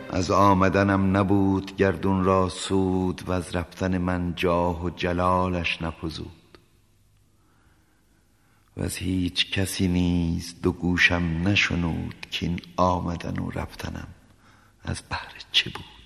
از آمدنم نبود گردون را سود، و از رفتن من جاه و جلالش نفزود. و از هیچ کسی نیز دو گوشم نشنود، کاین آمدن و رفتنم از بهر چه بود.